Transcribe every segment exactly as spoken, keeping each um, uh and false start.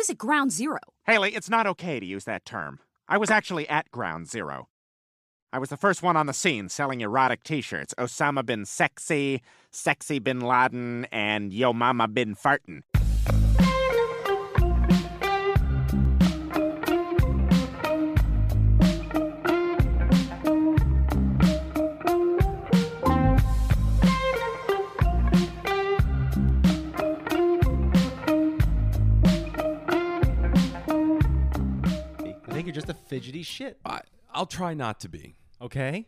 was at ground zero. Haley, it's not okay to use that term. I was actually at ground zero. I was the first one on the scene selling erotic t-shirts. Osama bin Sexy, Sexy bin Laden, and Yo Mama bin Fartin. I think you're just a fidgety shit. I, I'll try not to be. Okay.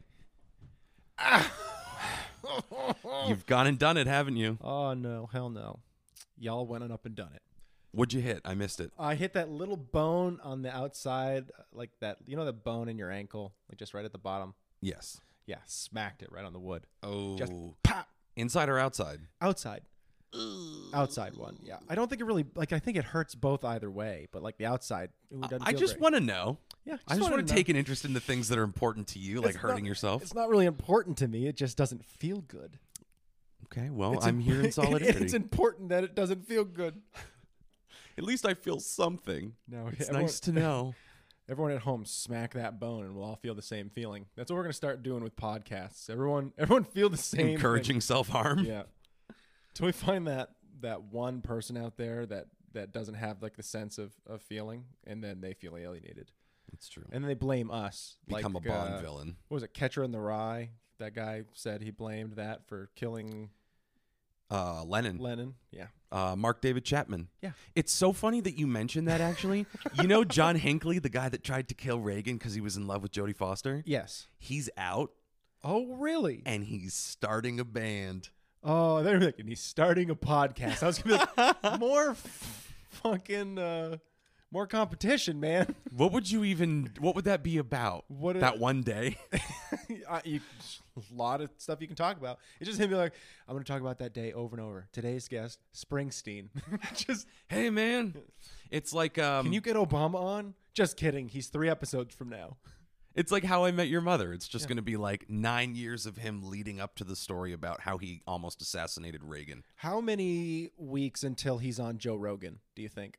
You've gone and done it, haven't you? Oh, no. Hell no. Y'all went on up and done it. What'd you hit? I missed it. I hit that little bone on the outside, like that, you know, the bone in your ankle, like just right at the bottom? Yes. Yeah, smacked it right on the wood. Oh. Just pop. Inside or outside? Outside. Outside one, yeah. I don't think it really, like, I think it hurts both either way, but like the outside, it doesn't I feel just great. want to know. Yeah, I just want wanna to know. take an interest in the things that are important to you, like It's hurting not- yourself. It's not really important to me. It just doesn't feel good. Okay, well, It's I'm imp- here in solidarity. It's important that it doesn't feel good. At least I feel something. No, It's everyone- nice to know. Everyone at home, smack that bone, and we'll all feel the same feeling. That's what we're gonna start doing with podcasts. Everyone, everyone feel the same. Encouraging self-harm. Thing. Yeah. Till we find that that one person out there that that doesn't have like the sense of of feeling, and then they feel alienated, That's true. and then they blame us. Become like, a Bond uh, villain. What was it, Catcher in the Rye? That guy said he blamed that for killing Uh, Lennon. Lennon. Yeah. Uh, Mark David Chapman. Yeah. It's so funny that you mentioned that, actually. You know John Hinckley, the guy that tried to kill Reagan because he was in love with Jodie Foster? Yes. He's out, Oh, really? and he's starting a band. Oh, they're like, and he's starting a podcast. I was gonna be like, more f- fucking, uh, more competition, man. What would you even, what would that be about? What that a- one day? I, you, a lot of stuff you can talk about. It's just him being like, I'm going to talk about that day over and over. Today's guest, Springsteen. Just, Hey, man. It's like, um, can you get Obama on? Just kidding. He's three episodes from now. it's like How I Met Your Mother. It's just going to be like nine years of him leading up to the story about how he almost assassinated Reagan. How many weeks until he's on Joe Rogan, do you think?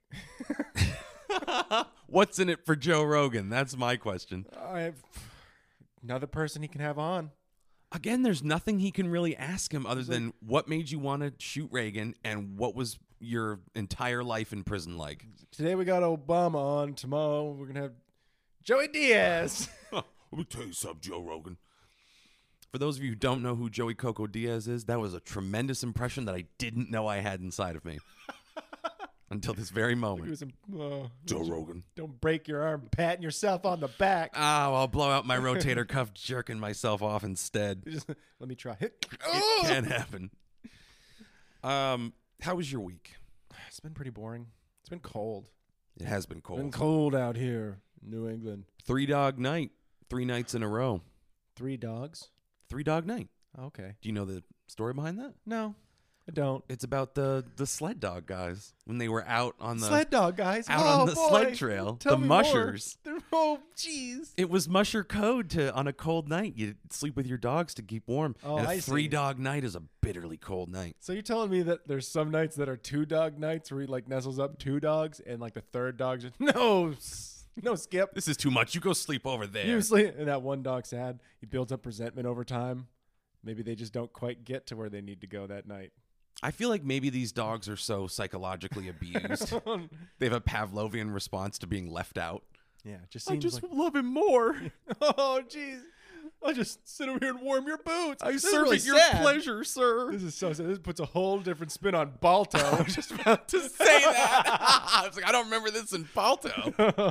What's in it for Joe Rogan? That's my question. I have another person he can have on. Again, there's nothing he can really ask him other than what made you want to shoot Reagan and what was your entire life in prison like. Today we got Obama on. Tomorrow we're going to have Joey Diaz. Let me tell you something, Joe Rogan. For those of you who don't know who Joey Coco Diaz is, that was a tremendous impression that I didn't know I had inside of me until this very He moment. was a, uh, Joe Rogan. Don't break your arm patting yourself on the back. Oh, I'll blow out my rotator cuff jerking myself off instead. Just, let me try. Hit. It can happen. Um, how was your week? It's been pretty boring. It's been cold. It has been It's been cold. cold out here in New England. Three dog night. Three nights in a row. Three dogs. Three dog night. Okay. Do you know the story behind that? No, I don't. It's about the the sled dog guys when they were out on the Sled dog guys. out oh, on the boy. sled trail. Tell The me more. mushers. They're- Oh, jeez. It was musher code to on a cold night you sleep with your dogs to keep warm. Oh, and a I see. three dog night is a bitterly cold night. So you're telling me that there's some nights that are two dog nights where he like nestles up two dogs, and like the third dog's just no, s- no skip. This is too much. You go sleep over there. Usually, and that one dog's sad. He builds up resentment over time. Maybe they just don't quite get to where they need to go that night. I feel like maybe these dogs are so psychologically abused. They have a Pavlovian response to being left out. Yeah, it just seems like, love him more. oh, jeez. I'll just sit over here and warm your boots. I This is serve really at your sad. pleasure, sir. This is so sad. This puts a whole different spin on Balto. I was just about to say that. I was like, I don't remember this in Balto.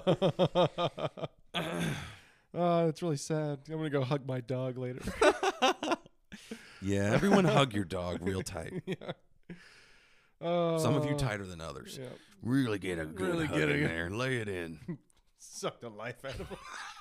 Oh, it's really sad. I'm gonna go hug my dog later. Yeah, everyone hug your dog real tight. yeah. Oh, Some of you tighter than others. Yeah. Really get a good Really hug get in a- there. Lay it in. Suck the life out of him.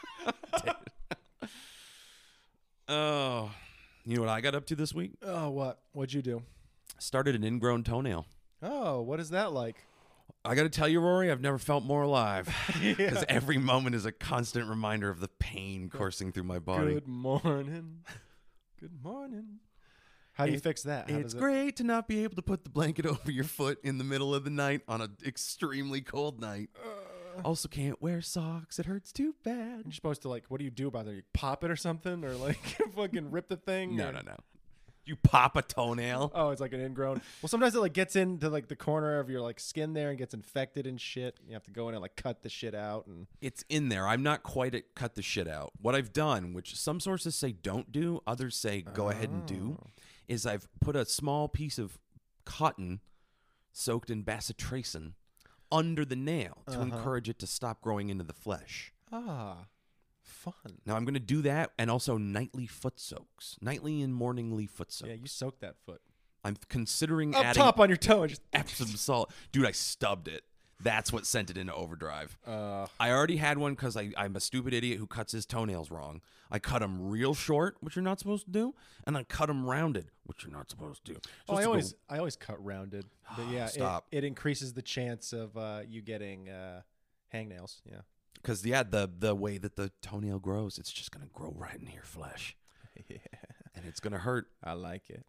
Oh, you know what I got up to this week? Oh, what? What'd you do? Started an ingrown toenail. Oh, what is that like? I got to tell you, Rory, I've never felt more alive. Because Yeah. every moment is a constant reminder of the pain coursing through my body. Good morning. Good morning. How do you It- fix that? How It's does it- great to not be able to put the blanket over your foot in the middle of the night on an extremely cold night. Also, can't wear socks. It hurts too bad. You're supposed to like, what do you do about it? You pop it or something, or like fucking rip the thing? No, or- no, no. You pop a toenail. Oh, it's like an ingrown. Well, sometimes it like gets into like the corner of your like skin there and gets infected and shit. You have to go in and like cut the shit out and. It's in there. I'm not quite at cut the shit out. What I've done, which some sources say don't do, others say go ahead and do, is I've put a small piece of cotton soaked in bacitracin under the nail to Uh-huh. encourage it to stop growing into the flesh. Ah, fun. Now I'm going to do that and also nightly foot soaks. Nightly and morningly foot soaks. Yeah, you soak that foot I'm considering up adding top on your toe and just. Epsom salt. Dude, I stubbed it. That's what sent it into overdrive. Uh, I already had one because I'm a stupid idiot who cuts his toenails wrong. I cut them real short, which you're not supposed to do, and I cut them rounded, which you're not supposed to do. oh, I Supposed to always, go- I always cut rounded, but yeah, Stop. It, it increases the chance of uh, you getting uh, hangnails. Yeah. Because yeah, the the way that the toenail grows, it's just gonna grow right into your flesh, Yeah. and it's gonna hurt. I like it.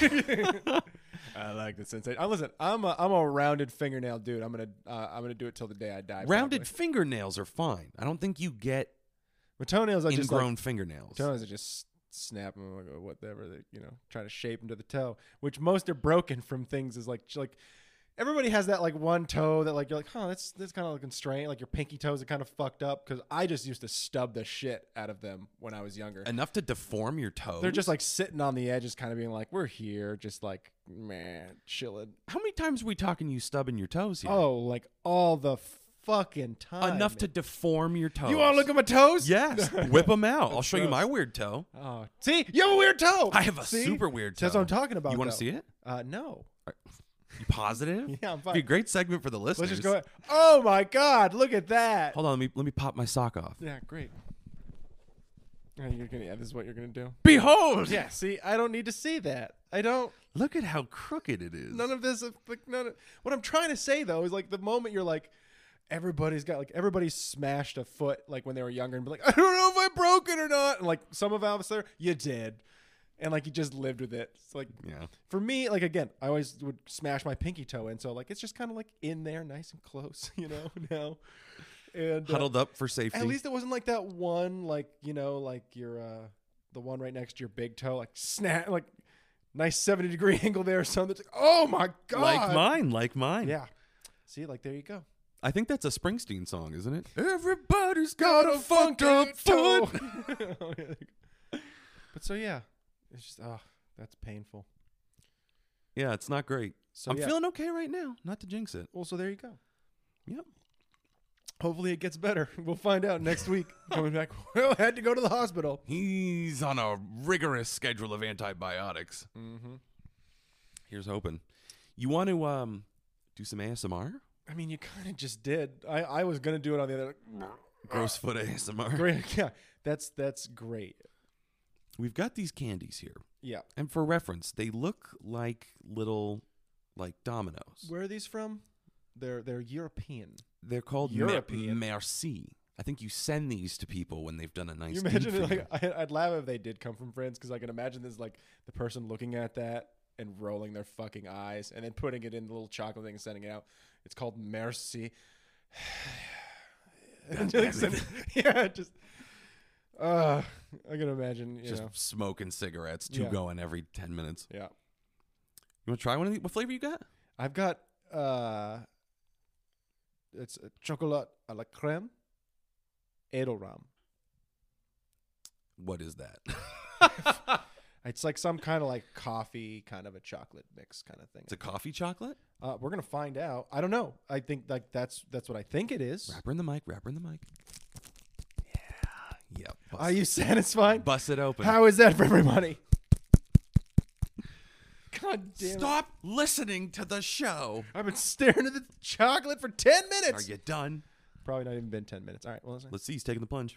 I like the sensation. I listen. I'm a I'm a rounded fingernail dude. I'm gonna uh, I'm gonna do it till the day I die. Rounded probably. fingernails are fine. I don't think you get But toenails, I just ingrown like fingernails. toenails. I just snap them or whatever. They, you know, try to shape them to the toe. Which most are broken from things. Is like like everybody has that like one toe that like you're like, huh, that's that's kind of looking strange. Like your pinky toes are kind of fucked up because I just used to stub the shit out of them when I was younger. Enough to deform your toes. They're just like sitting on the edges, kind of being like, we're here, just like man, chilling. How many times are we talking you stubbing your toes here? Oh, like all the fucking time. Enough to deform your toes. You want to look at my toes? Yes. Whip them out. I'll show you gross. my weird toe. Oh, see, you have a weird toe. I have a See? super weird toe. That's what I'm talking about. You want though. to see it? Uh, no. You positive? Yeah, I'm Be a fine. great segment for the listeners. Let's just go. Oh my God, look at that. Hold on, let me let me pop my sock off. Yeah, great. Yeah, you're gonna. Yeah, this is what you're gonna do. Behold! Yeah. See, I don't need to see that. I don't. Look at how crooked it is. None of this. uh, Like none of. What I'm trying to say though is like the moment you're like, everybody's got like everybody's smashed a foot like when they were younger and be like, I don't know if I broke it or not. And like some of us there, you did, and like you just lived with it. It's like Yeah. for me, like again, I always would smash my pinky toe in, so like it's just kind of like in there, nice and close, you know. Now, and uh, Huddled up for safety. at least it wasn't like that one, like you know, like your uh, the one right next to your big toe, like snap, like nice seventy degree angle there or something. It's like, oh my God, like mine, like mine. yeah. See, like there you go. I think that's a Springsteen song, isn't it? Everybody's Got got a a funked up toe. foot. Oh, yeah. But so yeah, it's just oh, that's painful. Yeah, it's not great. So I'm yeah. feeling okay right now. Not to jinx it. Well, so there you go. Yep. Hopefully it gets better. We'll find out next week. Coming back. Well, I had to go to the hospital. He's on a rigorous schedule of antibiotics. Mm-hmm. Here's hoping. You want to um do some A S M R? I mean, you kind of just did. I, I was gonna do it on the other. Gross foot A S M R. Great. Yeah, that's that's great. We've got these candies here. Yeah. And for reference, they look like little like dominoes. Where are these from? They're they're European. They're called European. Mer- Merci. I think you send these to people when they've done a nice You deed imagine for it, you. like I, I'd laugh if they did come from friends because I can imagine this like the person looking at that and rolling their fucking eyes and then putting it in the little chocolate thing and sending it out. It's called Merci. And just send- yeah, just uh, I can imagine. You Just know, smoking cigarettes, two Yeah. going every ten minutes. yeah. You want to try one of these? What flavor you got? I've got uh, it's a chocolat à la crème, Edelram. What is that? It's like some kind of like coffee, kind of a chocolate mix kind of thing. It's a coffee chocolate? Uh, we're gonna find out. I don't know. I think like that's that's what I think it is. Wrap her in the mic, wrap her in the mic. Yeah. Yep. Bust, Are you satisfied? bust it open. How is that for everybody? God damn it! Stop listening to the show. I've been staring at the chocolate for ten Are minutes. you done? Probably not even been ten minutes. All right. Well, listen. Let's see. He's taking the plunge.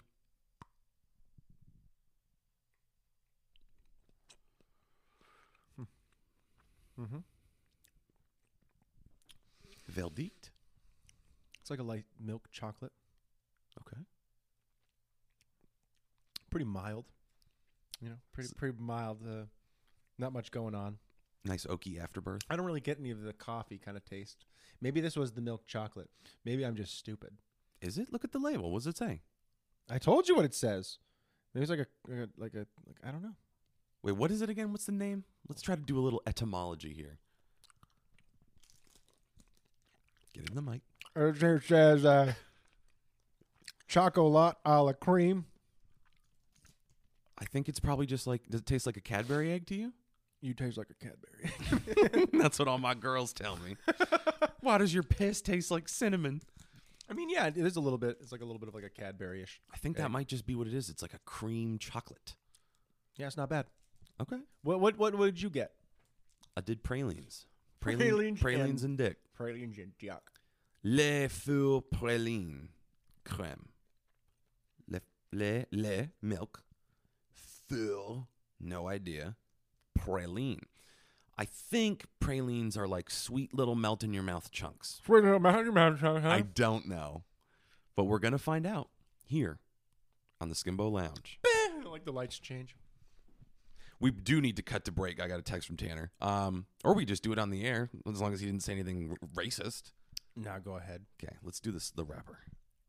Mm-hmm. Veldikt. It's like a light milk chocolate. Okay. Pretty mild. You know, pretty pretty mild. Uh, Not much going on. Nice oaky afterbirth. I don't really get any of the coffee kind of taste. Maybe this was the milk chocolate. Maybe I'm just stupid. Is it? Look at the label. What does it say? I told you what it says. Maybe it's like a, like a like a like I don't know. Wait, what is it again? What's the name? Let's try to do a little etymology here. Get in the mic. It says uh, chocolat a la cream. I think it's probably just like, does it taste like a Cadbury egg to you? You taste like a Cadbury. That's what all my girls tell me. Why does your piss taste like cinnamon? I mean, yeah, it is a little bit. It's like a little bit of like a Cadbury-ish. I think egg. that might just be what it is. It's like a cream chocolate. Yeah, it's not bad. Okay. What what what, what did you get? I did pralines. Praline, Pralines pralines and, and- dick. Pralines and yuck. Le fur praline. Crème. Le, le, le, milk. Fur, no idea. Praline. I think pralines are like sweet little melt in your mouth chunks. I don't know. But we're going to find out here on the Skimbo Lounge. Like the lights change. We do need to cut to break. I got a text from Tanner. Um, or we just do it on the air, as long as he didn't say anything r- racist. Now go ahead. Okay, let's do this. The rapper.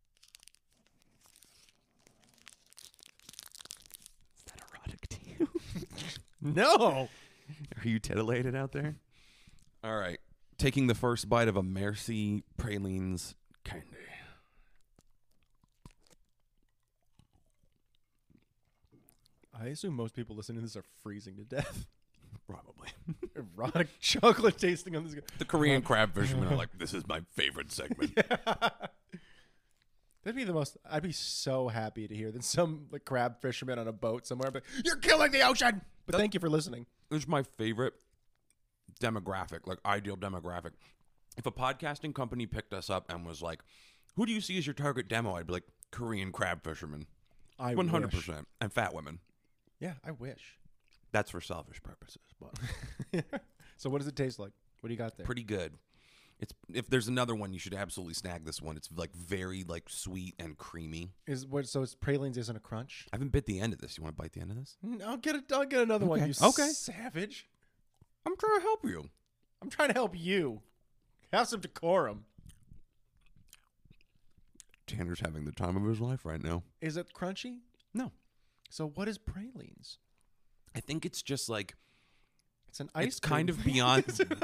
Is that erotic to you? No. Are you titillated out there? All right. Taking the first bite of a Merci Pralines candy. I assume most people listening to this are freezing to death. Probably. Erotic chocolate tasting on this guy. The Korean crab fishermen are like, this is my favorite segment. That'd be the most. I'd be so happy to hear that some like crab fisherman on a boat somewhere. But you're killing the ocean. But thank you for listening. It's my favorite demographic, like ideal demographic. If a podcasting company picked us up and was like, who do you see as your target demo? I'd be like, Korean crab fishermen. I one hundred wish. percent. And fat women. Yeah, I wish. That's for selfish purposes. But So what does it taste like? What do you got there? pretty good. It's if there's another one, you should absolutely snag this one. It's like very like sweet and creamy. Is what? So it's pralines isn't a crunch. I haven't bit the end of this. You want to bite the end of this? Mm, I'll get it. I'll get another one. Okay. You Okay. savage. I'm trying to help you. I'm trying to help you. Have some decorum. Tanner's having the time of his life right now. Is it crunchy? No. So what is pralines? I think it's just like It's an ice. it's kind cream. of beyond.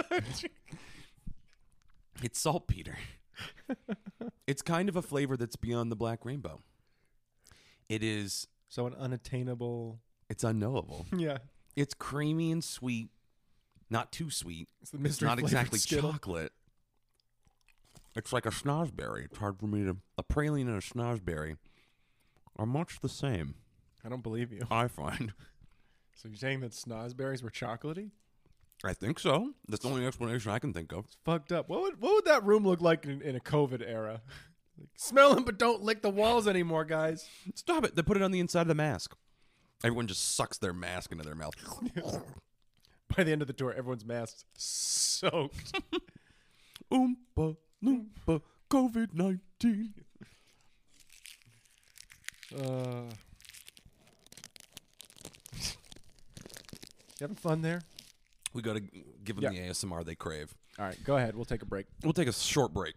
It's saltpeter. It's kind of a flavor that's beyond the black rainbow. It is. So an unattainable. It's unknowable. Yeah. It's creamy and sweet, not too sweet. It's the It's mystery not flavored exactly Skittle. chocolate. It's like a snozberry. It's hard for me to. A praline and a snozberry are much the same, I don't believe you. I find. So you're saying that snozberries were chocolatey? I think so. That's the only explanation I can think of. Fucked up. What would what would that room look like in, in a COVID era? Like, smell them, but don't lick the walls anymore, guys. Stop it. They put it on the inside of the mask. Everyone just sucks their mask into their mouth. By the end of the tour, everyone's masks soaked. Oompa loompa COVID nineteen. Uh, you having fun there? We got to give them Yeah. the A S M R they crave. All right, go ahead. We'll take a break. We'll take a short break.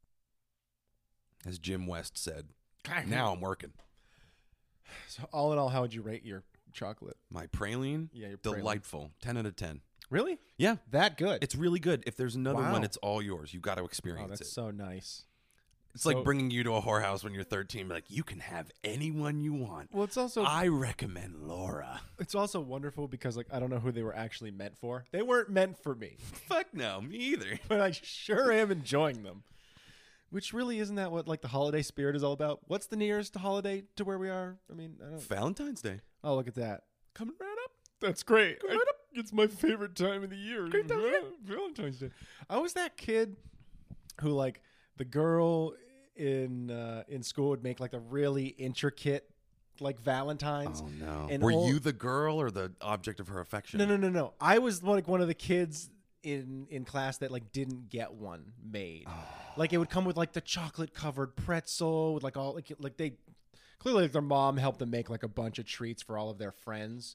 As Jim West said, now I'm working. So all in all, how would you rate your chocolate? My praline, Yeah, your praline. delightful. ten out of ten. Really? Yeah, That good? it's really good. If there's another Wow. one, it's all yours. You've got to Oh, experience that's it. so nice. It's so- like bringing you to a whorehouse when you're thirteen. Like, you can have anyone you want. Well, it's also I recommend Laura. it's also wonderful because like I don't know who they were actually meant for. They weren't meant for me, Fuck no, me either. but I sure am enjoying them. Which really isn't that what like the holiday spirit is all about? What's the nearest holiday to where we are? I mean, I don't. Valentine's Day. Oh, look at that. Coming right up. That's great. I- It's my favorite time of the year. Great time of year. Valentine's Day. I was that kid who like the girl in uh, in school would make like a really intricate like Valentine's. Oh no. And Were all- you the girl or the object of her affection? No, no, no, no. I was like one of the kids in in class that like didn't get one made. Like it would come with like the chocolate covered pretzel with like all like like they clearly like their mom helped them make like a bunch of treats for all of their friends.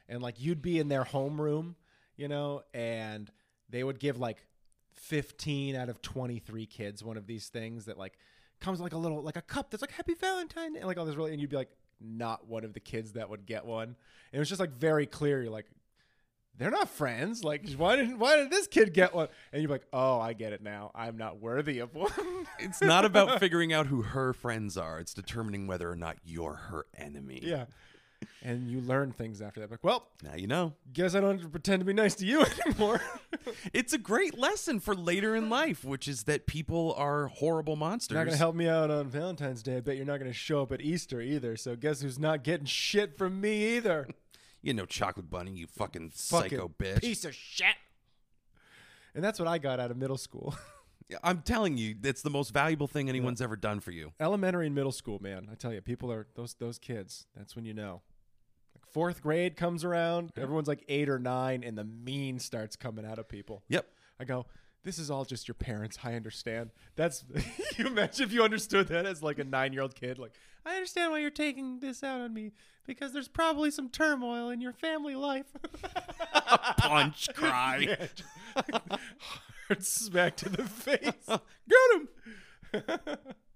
and like you'd be in their homeroom, you know, and they would give like fifteen out of twenty-three kids one of these things that like comes like a little like a cup that's like Happy Valentine and like all this really, and you'd be like not one of the kids that would get one. And it was just like very clear. You're like, they're not friends. Like, why didn't why did this kid get one? And you're like, oh, I get it now. I'm not worthy of one. It's not about figuring out who her friends are. It's determining whether or not you're her enemy. Yeah. And you learn things after that. Like, well, Now you know. guess I don't have to pretend to be nice to you anymore. It's a great lesson for later in life, which is that people are horrible monsters. You're not going to help me out on Valentine's Day. I bet you're not going to show up at Easter either. So guess who's not getting shit from me either? You know, chocolate bunny, you fucking, Fucking psycho bitch. piece of shit. And that's what I got out of middle school. Yeah, I'm telling you, it's the most valuable thing anyone's ever done for you. Elementary and middle school, man. I tell you, people are those those kids. That's when you know. Like fourth grade comes around, everyone's like eight or nine, and the mean starts coming out of people. Yep. I go, this is all just your parents. I understand. That's you imagine if you understood that as like a nine-year-old kid. Like, I understand why you're taking this out on me because there's probably some turmoil in your family life. Punch, cry. Yeah. Hard smack to the face. Get him.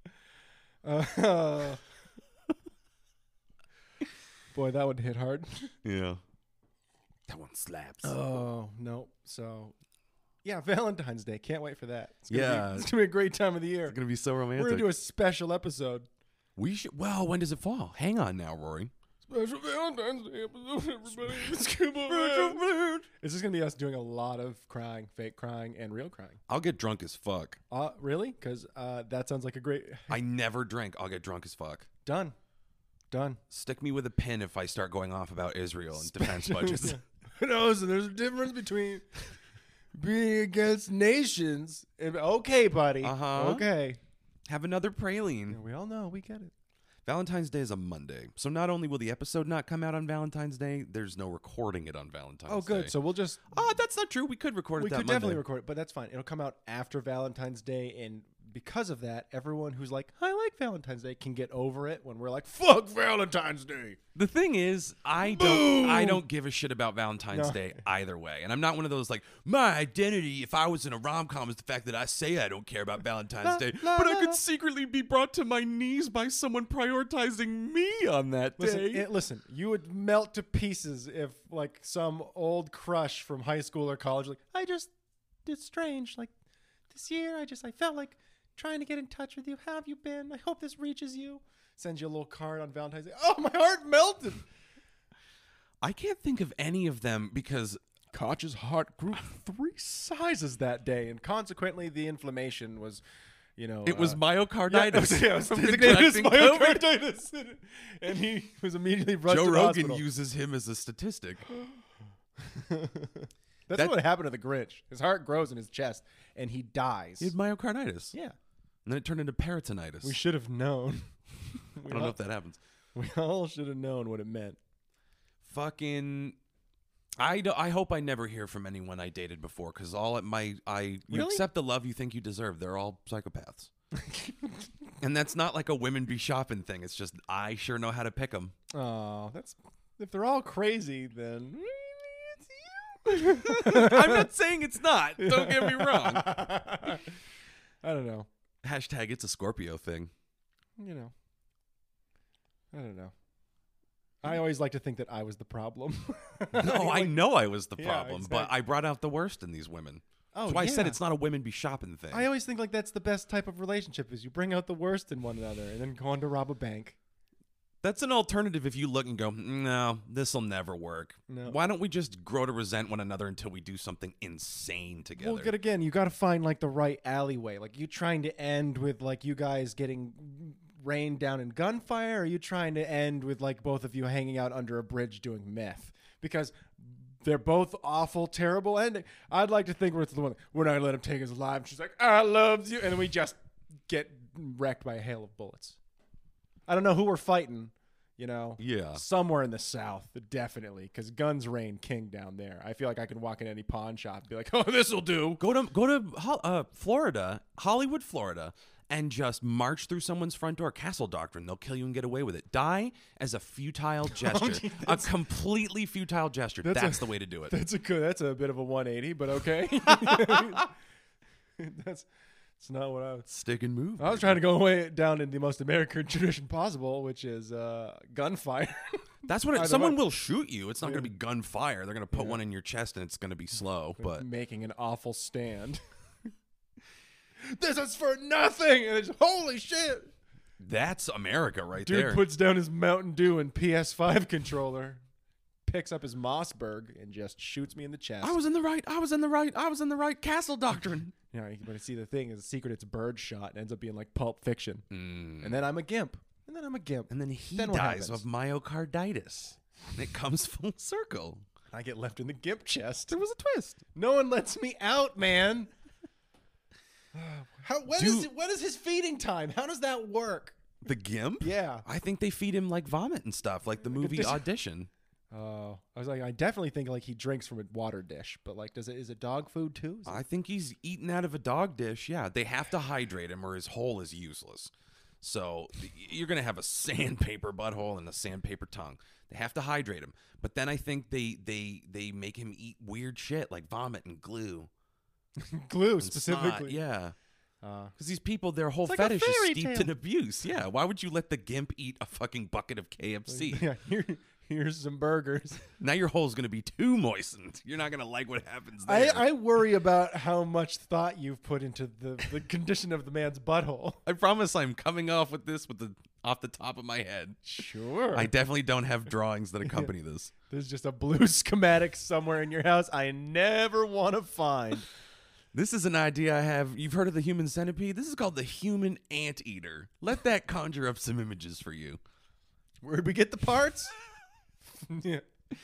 Uh, boy, that would hit hard. Yeah. That one slaps. Oh, no. So, yeah, Valentine's Day. Can't wait for that. It's gonna Yeah. Be, it's going to be a great time of the year. It's going to be so We're romantic. going to do a special episode. we should. Well, when does it fall? Hang on now, Rory. Special Valentine's Day episode, everybody. Let's give a It's just going to be us doing a lot of crying, fake crying, and real crying. I'll get drunk as fuck. Uh, really? Because uh, that sounds like a great... I never drink. I'll get drunk as fuck. Done. Done. Stick me with a pin if I start going off about Israel and defense budgets. Who knows? And there's a difference between being against nations and... Okay, buddy. Uh-huh. Okay. Have another praline. Yeah, we all know. We get it. Valentine's Day is a Monday. So not only will the episode not come out on Valentine's Day, there's no recording it on Valentine's Oh, good. Day. So we'll just... Oh, that's not true. We could record it We that could Monday. definitely record it, but that's fine. It'll come out after Valentine's Day, and because of that, everyone who's like, I like Valentine's Day, can get over it when we're like, fuck Valentine's Day. The thing is, I don't I don't give a shit about Valentine's No. Day either way. And I'm not one of those like, my identity, if I was in a rom-com, is the fact that I say I don't care about Valentine's La, Day, la, but I la, could la. secretly be brought to my knees by someone prioritizing me on that Listen, day. it, listen, you would melt to pieces if like some old crush from high school or college, like, I just, it's strange. Like this year, I just, I felt like trying to get in touch with you. How have you been? I hope this reaches you. Sends you a little card on Valentine's Day. Oh, my heart melted. I can't think of any of them because Koch's heart grew three sizes that day, and consequently, the inflammation was, you know, it was uh, myocarditis. Yeah, it was from designated as contracting COVID. myocarditis, and he was immediately rushed Joe to the Rogan hospital. uses him as a statistic. That's That- what happened to the Grinch. His heart grows in his chest, and he dies. He had myocarditis. Yeah, And then it turned into peritonitis. we should have known. I don't know if that happens. We all should have known what it meant. Fucking, I do, I hope I never hear from anyone I dated before because all at my I you Really? accept the love you think you deserve. They're all psychopaths, and that's not like a women be shopping thing. It's just I sure know how to pick them. Oh, that's if they're all crazy, then I'm not saying it's not. Don't get me wrong. I don't know. Hashtag it's a Scorpio thing. You know. I don't know. I always like to think that I was the problem. No, I know I was the Yeah, problem, but exactly. I brought out the worst in these women. Oh, That's why I said yeah. it's not a women be shopping thing. I always think like that's the best type of relationship is you bring out the worst in one another and then go on to rob a bank. That's an alternative if you look and go, no, this will never work. No. Why don't we just grow to resent one another until we do something insane together? Well, good again, you got to find like the right alleyway. Like you trying to end with like you guys getting rained down in gunfire, or are you trying to end with like both of you hanging out under a bridge doing meth? Because they're both awful, terrible ending. I'd like to think we're the one we're not gonna let him take his life. She's like, I love you, and then we just get wrecked by a hail of bullets. I don't know who we're fighting. You know, Yeah. somewhere in the South, definitely, because guns reign king down there. I feel like I can walk in any pawn shop and be like, "Oh, this will do." Go to go to Hol- uh, Florida, Hollywood, Florida, and just march through someone's front door. Castle doctrine. They'll kill you and get away with it. Die as a futile gesture. gee, a completely futile gesture. That's, That's a- the way to do it. That's a good. That's a bit of a one eighty, but okay. that's that's not what I was. Stick and move. I was trying to go way down in the most American tradition possible, which is uh, gunfire. That's what it, Either someone way. will shoot you. It's not Yeah. going to be gunfire. They're going to put Yeah. one in your chest and it's going to be slow. But Making an awful stand. This is for nothing. And it's holy shit. that's America right Dude there. puts down his Mountain Dew and P S five controller, picks up his Mossberg, and just shoots me in the chest. I was in the right. I was in the right. I was in the right. Castle doctrine. You know, but see, the thing is, the secret, it's bird shot. It ends up being like Pulp Fiction. Mm. And then I'm a gimp. And then I'm a gimp. And then he Then what dies happens? of myocarditis. And it comes full circle. I get left in the gimp chest. There was a twist. No one lets me out, man. How? What is Dude. it, what is his feeding time? How does that work? The gimp? Yeah. I think they feed him like vomit and stuff, like the movie this- Audition. Oh, I was like, I definitely think like he drinks from a water dish, but like, does it is it dog food too? Is it- I think he's eating out of a dog dish. Yeah, they have to hydrate him or his hole is useless. So th- you're going to have a sandpaper butthole and a sandpaper tongue. They have to hydrate him. But then I think they they they make him eat weird shit like vomit and glue. glue and snot. specifically. Yeah. Uh, Because these people, their whole It's like a fetish is fairy steeped tale. in abuse. Yeah. Why would you let the gimp eat a fucking bucket of K F C? yeah. Here, here's some burgers. Now your hole's going to be too moistened. You're not going to like what happens I, there. I worry about how much thought you've put into the, the condition of the man's butthole. I promise I'm coming off with this with the off the top of my head. Sure. I definitely don't have drawings that accompany this. There's just a blue schematic somewhere in your house I never want to find. This is an idea I have. You've heard of the human centipede? This is called the human anteater. Let that conjure up some images for you. Where'd we get the parts? yeah.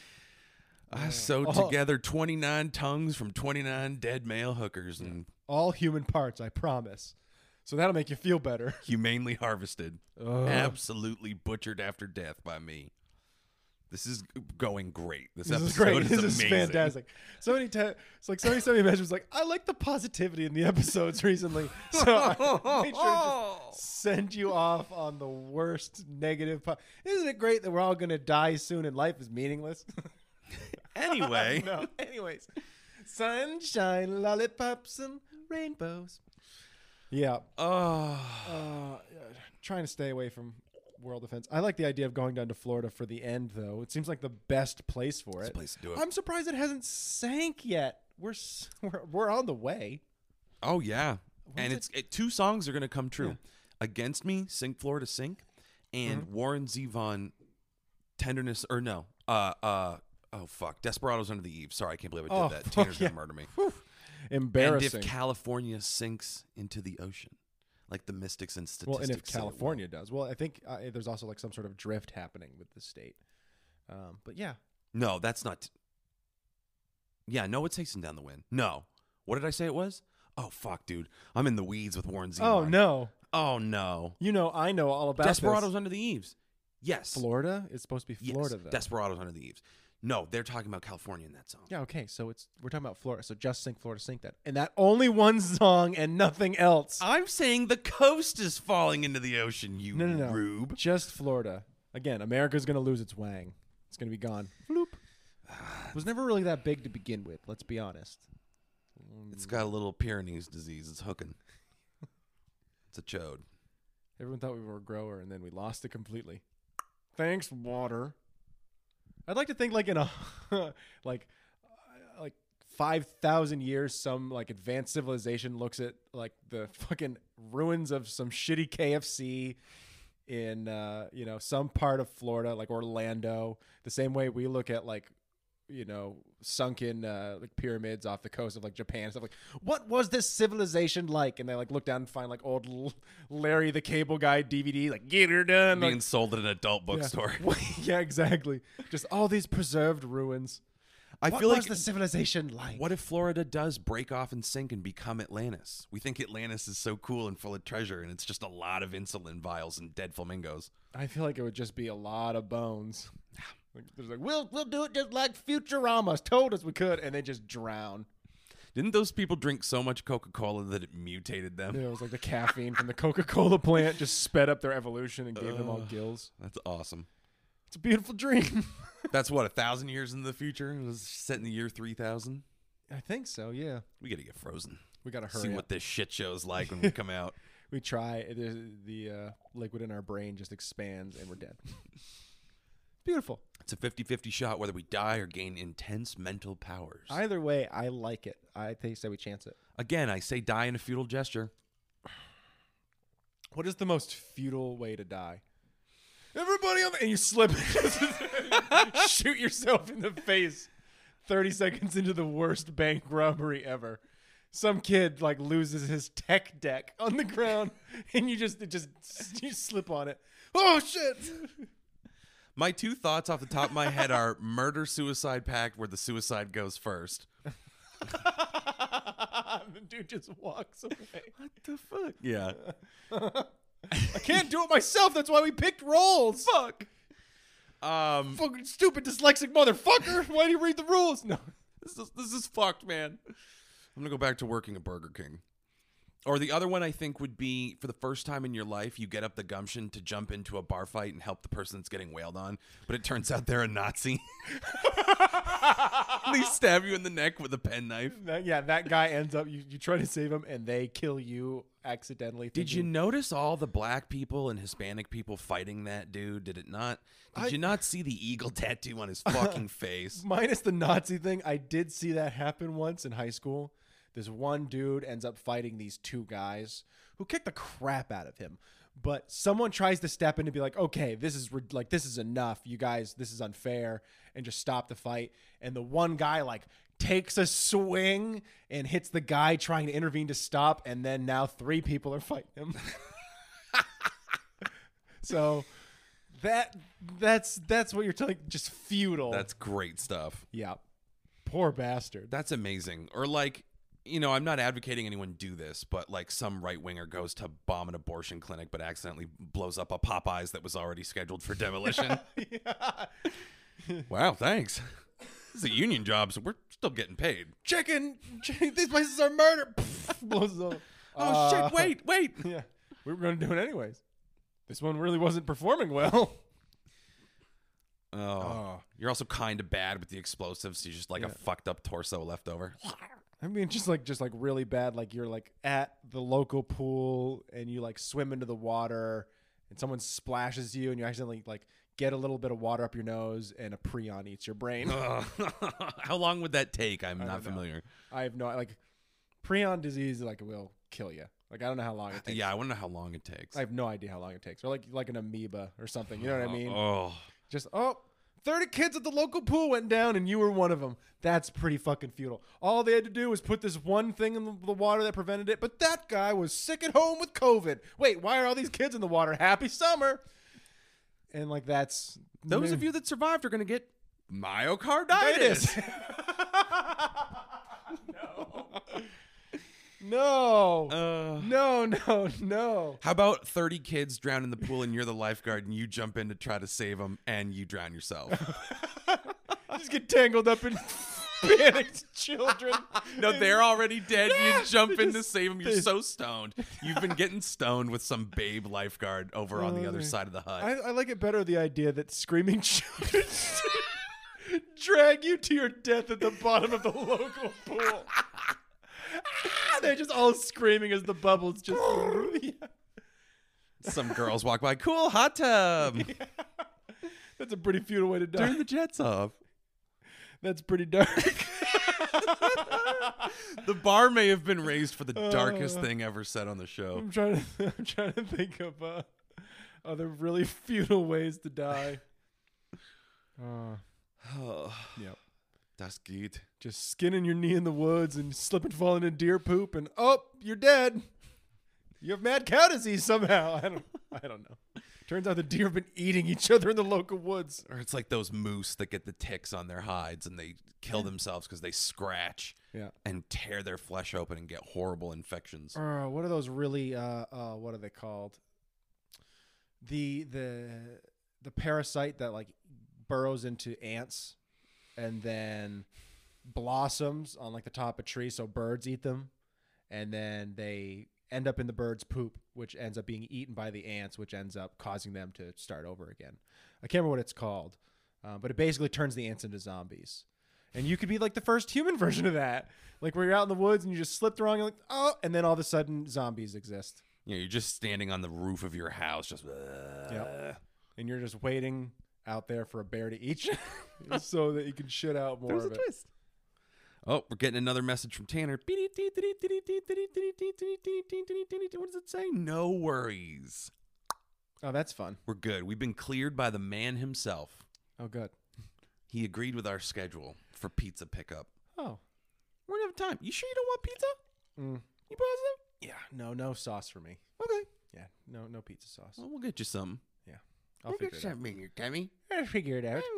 I sewed Oh. together twenty-nine tongues from twenty-nine dead male hookers and All human parts, I promise. So that'll make you feel better. humanely harvested. Ugh. Absolutely butchered after death by me. This is going great. This, This is episode great. is This is amazing. fantastic. So many times, it's like somebody sent me a message was like, I like the positivity in the episodes recently. So I made sure to just send you off on the worst negative. Po- Isn't it great that we're all going to die soon and life is meaningless? Anyway, no. Anyways, sunshine, lollipops, and rainbows. Yeah. oh, Uh, trying to stay away from world events. I like the idea of going down to Florida for the end, though. It seems like the best place for it's it. a place to do it. I'm surprised it hasn't sank yet. We're s- we're, we're on the way. Oh yeah, When's and it- it's it, two songs are gonna come true. Yeah. Against Me, Sink Florida Sink, and Mhm. Warren Zevon, Tenderness or no, uh, uh, oh fuck, Desperados Under the Eaves. Sorry, I can't believe I did Oh, that. fuck Tanner's yeah. gonna murder me. Embarrassing. And if California sinks into the ocean, like the mystics and statistics. well, and if say it will. California does, well, I think uh, there's also like some sort of drift happening with the state. Um, but yeah, no, that's not. Yeah, no, it's hastening down the wind. No, what did I say it was? Oh fuck, dude, I'm in the weeds with Warren Zevon. oh no, Oh no, you know I know all about Desperados this. Under the Eaves. Yes, Florida. It's supposed to be Yes, Florida, though. Desperados Under the Eaves. No, they're talking about California in that song. Yeah, okay, so it's we're talking about Florida. So just sink Florida, sink that, and that only one song and nothing else. I'm saying the coast is falling into the ocean, you No, no, no. rube. Just Florida. Again, America's gonna lose its wang. It's gonna be gone. Floop. It was never really that big to begin with. Let's be honest. It's got a little Pyrenees disease. It's hooking. It's a chode. Everyone thought we were a grower, and then we lost it completely. Thanks, water. I'd like to think, like in a like uh, like five thousand years, some like advanced civilization looks at like the fucking ruins of some shitty K F C in uh, you know some part of Florida, like Orlando, the same way we look at like you know sunken uh, like pyramids off the coast of like Japan and stuff. Like, what was this civilization like? And they like look down and find like old L- Larry the Cable Guy D V D, like get her done. Being Like, sold at an adult bookstore. yeah. yeah, exactly. Just all these preserved ruins. I what feel was like the civilization like? what if Florida does break off and sink and become Atlantis? We think Atlantis is so cool and full of treasure, and it's just a lot of insulin vials and dead flamingos. I feel like it would just be a lot of bones. Like, there's like, we'll we'll do it just like Futurama's told us we could, and they just drown. Didn't those people drink so much Coca-Cola that it mutated them? You know, it was like the caffeine from the Coca-Cola plant just sped up their evolution and gave them all Ugh. gills. That's awesome. It's a beautiful dream. That's what, a thousand years in the future? It was set in the year three thousand? I think so, yeah. We got to get frozen. We got to hurry See up. what this shit show's like when we come out. We try. The, the uh, liquid in our brain just expands and we're dead. Beautiful. It's a fifty-fifty shot whether we die or gain intense mental powers. Either way, I like it. I think say we chance it. Again, I say die in a futile gesture. What is the most futile way to die? Everybody on the... And you slip. Shoot yourself in the face thirty seconds into the worst bank robbery ever. Some kid like loses his tech deck on the ground and you just it just you slip on it. Oh shit. My two thoughts off the top of my head are murder-suicide pact where the suicide goes first. The dude just walks away. What the fuck? Yeah. I can't do it myself. That's why we picked roles. Fuck. Um, Fucking stupid dyslexic motherfucker. Why do you read the rules? No. this is this is fucked, man. I'm gonna go back to working at Burger King. Or the other one I think would be for the first time in your life, you get up the gumption to jump into a bar fight and help the person that's getting wailed on, but it turns out they're a Nazi. They stab you in the neck with a penknife. That, yeah, that guy ends up, you, you try to save him, and they kill you accidentally. Did you thinking- notice all the black people and Hispanic people fighting that dude? Did it not? Did I- you not see the eagle tattoo on his fucking face? Minus the Nazi thing, I did see that happen once in high school. This one dude ends up fighting these two guys who kick the crap out of him. But someone tries to step in and be like, okay, this is re- like this is enough. You guys, this is unfair, and just stop the fight. And the one guy like takes a swing and hits the guy trying to intervene to stop, and then now three people are fighting him. So that that's that's what you're telling. Just futile. That's great stuff. yeah. Poor bastard. That's amazing. Or like, you know, I'm not advocating anyone do this, but like some right winger goes to bomb an abortion clinic, but accidentally blows up a Popeyes that was already scheduled for demolition. Yeah. Wow, thanks. This is a union job, so we're still getting paid. Chicken, chicken, these places are murder. Blows up. Oh Uh, shit! Wait, wait. Yeah, we were going to do it anyways. This one really wasn't performing well. Oh, Oh. you're also kind of bad with the explosives. So you're just like Yeah. a fucked up torso left over. I mean, just like just like really bad. Like you're like at the local pool and you like swim into the water, and someone splashes you, and you accidentally like get a little bit of water up your nose, and a prion eats your brain. Ugh. How long would that take? I'm I not don't know. familiar. I have no like prion disease. Like will kill you. Like I don't know how long it takes. Yeah, I want to know how long it takes. I have no idea how long it takes. Or like like an amoeba or something. You know what I mean? Oh, Just, oh, thirty kids at the local pool went down and you were one of them. That's pretty fucking futile. All they had to do was put this one thing in the, the water that prevented it, but that guy was sick at home with COVID. Wait, why are all these kids in the water? Happy summer. And like that's... those of you that survived are going to get myocarditis. No. Uh, No, no, no. how about thirty kids drown in the pool and you're the lifeguard and you jump in to try to save them and you drown yourself? Just get tangled up in panicked children. No, they're already dead. Yeah, you jump they in to just- save them. You're they- so stoned. You've been getting stoned with some babe lifeguard over on the Oh, other man. side of the hut. I, I like it better the idea that screaming children drag you to your death at the bottom of the local pool. Ah, they're just all screaming as the bubbles just. Yeah. Some girls walk by. Cool hot tub. That's a pretty futile way to die. Turn the jets off. That's pretty dark. The bar may have been raised for the darkest Uh, thing ever said on the show. I'm trying to. I'm trying to think of uh, other really futile ways to die. Uh, Oh, yep. das geht. Just skinning your knee in the woods and slipping, falling in deer poop, and oh, you're dead. You have mad cow disease somehow. I don't. I don't know. Turns out the deer have been eating each other in the local woods. Or it's like those moose that get the ticks on their hides and they kill themselves because they scratch Yeah. and tear their flesh open and get horrible infections. Uh, what are those really? Uh, uh, what are they called? The the the parasite that like burrows into ants, and then blossoms on like the top of trees, so birds eat them, and then they end up in the bird's poop, which ends up being eaten by the ants, which ends up causing them to start over again. I can't remember what it's called, uh, but it basically turns the ants into zombies. And you could be like the first human version of that, like where you're out in the woods and you just slipped wrong, you're like, oh, and then all of a sudden zombies exist. Yeah, you're just standing on the roof of your house, just. Uh, Yep. And you're just waiting out there for a bear to eat you, so that you can shit out more There's of a it. twist. Oh, we're getting another message from Tanner. What does it say? No worries. Oh, that's fun. We're good. We've been cleared by the man himself. Oh, good. He agreed with our schedule for pizza pickup. Oh. We're gonna have time. You sure you don't want pizza? Mm. You positive? Yeah. No, no sauce for me. Okay. Yeah. No, no pizza sauce. Well, we'll get you some. Yeah. I'll We'll figure get it out. something in your tummy. I'll figure it out.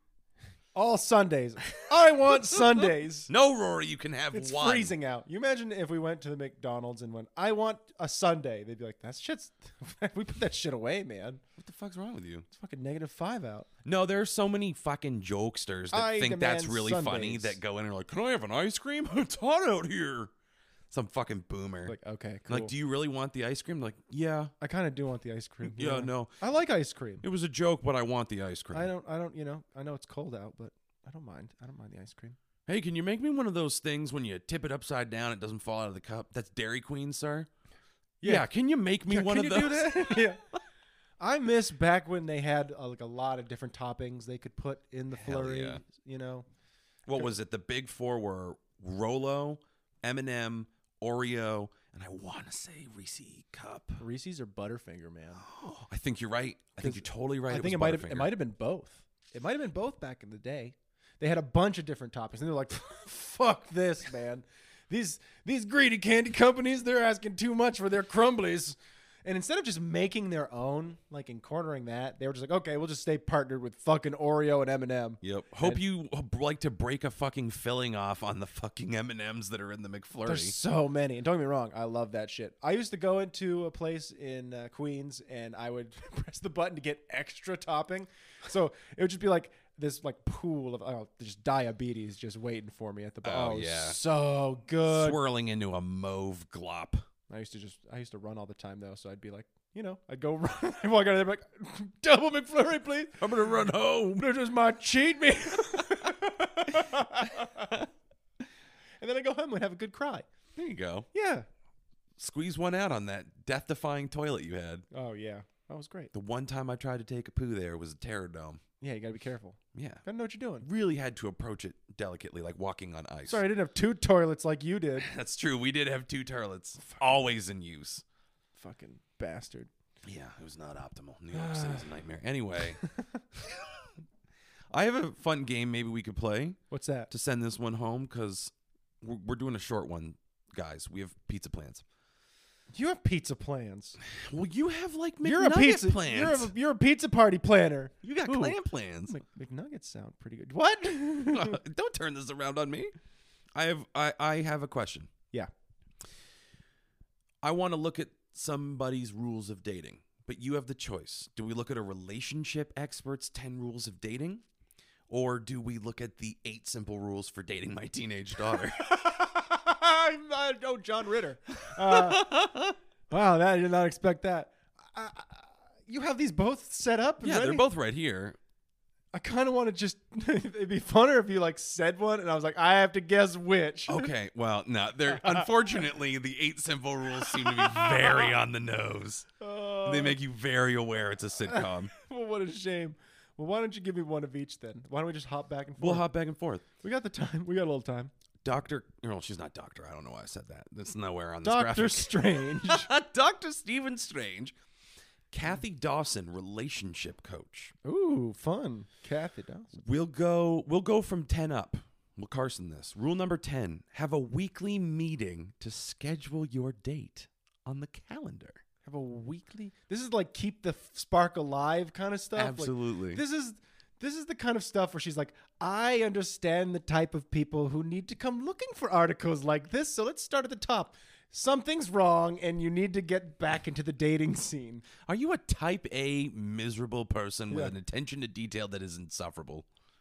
All Sundays. I want Sundays. No, Rory, you can have It's one. freezing out. You imagine if we went to the McDonald's and went, I want a Sunday. They'd be like, that's shit's, we put that shit away, man. What the fuck's wrong with you? It's fucking negative five out. No, there are so many fucking jokesters that I think that's demand really funny Sundays. that go in and are like, can I have an ice cream? It's hot out here. Some fucking boomer. Like, okay, cool. Like, do you really want the ice cream? Like, yeah. I kind of do want the ice cream. Yeah, no. I like ice cream. It was a joke, but I want the ice cream. I don't, I don't, you know, I know it's cold out, but I don't mind. I don't mind the ice cream. Hey, can you make me one of those things when you tip it upside down, it doesn't fall out of the cup? That's Dairy Queen, sir. Yeah, Yeah. can you make me Yeah, one can of you those? do that? Yeah. I miss back when they had uh, like a lot of different toppings they could put in the Hell flurry. yeah. You know, What was it? The big four were Rolo, M and M, Oreo, and I want to say Reese Cup. Reese's or Butterfinger, man. Oh, I think you're right. I think 'Cause you're totally right. I it think it was might have Butterfinger. it might have been both. It might have been both back in the day. They had a bunch of different toppings, and they're like, "Fuck this, man! These these greedy candy companies, they're asking too much for their crumblies." And instead of just making their own, like and cornering that, they were just like, "Okay, we'll just stay partnered with fucking Oreo and M and M." Yep. Hope And- you like to break a fucking filling off on the fucking M and M's that are in the McFlurry. There's so many, and don't get me wrong, I love that shit. I used to go into a place in uh, Queens, and I would press the button to get extra topping. So it would just be like this, like pool of oh, just diabetes just waiting for me at the bottom. Oh, Oh, yeah. so good. Swirling into a mauve glop. I used to just, I used to run all the time though, so I'd be like, you know, I'd go run, I'd walk out of there, like, double McFlurry, please. I'm gonna run home. This is my cheat meal. And then I go home and have a good cry. There you go. Yeah. Squeeze one out on that death-defying toilet you had. Oh yeah, that was great. The one time I tried to take a poo there was a terror dome. Yeah, you gotta be careful. Yeah. Gotta know what you're doing. Really had to approach it delicately, like walking on ice. Sorry, I didn't have two toilets like you did. That's true. We did have two toilets, always in use. Fucking bastard. Yeah, it was not optimal. New York City's a nightmare. Anyway, I have a fun game maybe we could play What's that? to send this one home because we're, we're doing a short one, guys. We have pizza plans. You have pizza plans. Well, you have like McNugget You're a pizza plans. You're a, you're a pizza party planner. you got Ooh. clam plans. Mc, McNuggets sound pretty good. What? Don't turn this around on me. I have I, I have a question. Yeah. I want to look at somebody's rules of dating, but you have the choice. Do we look at a relationship expert's ten rules of dating? Or do we look at the eight simple rules for dating my teenage daughter? I know John Ritter. Uh, wow, that, I did not expect that. Uh, you have these both set up? and Yeah, they're ready? both right here. I kind of want to just. It'd be funner if you like said one, and I was like, I have to guess which. Okay, well, no, they're unfortunately the eight simple rules seem to be very on the nose. Uh, They make you very aware it's a sitcom. Well, what a shame. Well, why don't you give me one of each then? Why don't we just hop back and forth? We'll hop back and forth. We got the time. We got a little time. Doctor, no, she's not doctor. I don't know why I said that. That's nowhere on this Doctor graphic. Strange. Doctor Stephen Strange. Kathy Dawson, relationship coach. Ooh, fun. Kathy Dawson. We'll go we'll go from ten up. We'll Carson this. Rule number ten, have a weekly meeting to schedule your date on the calendar. Have a weekly. This is like keep the f- spark alive kind of stuff. Like, Absolutely. this is this is the kind of stuff where she's like, I understand the type of people who need to come looking for articles like this. So let's start at the top. Something's wrong, and you need to get back into the dating scene. Are you a type A miserable person with Yeah. an attention to detail that is insufferable?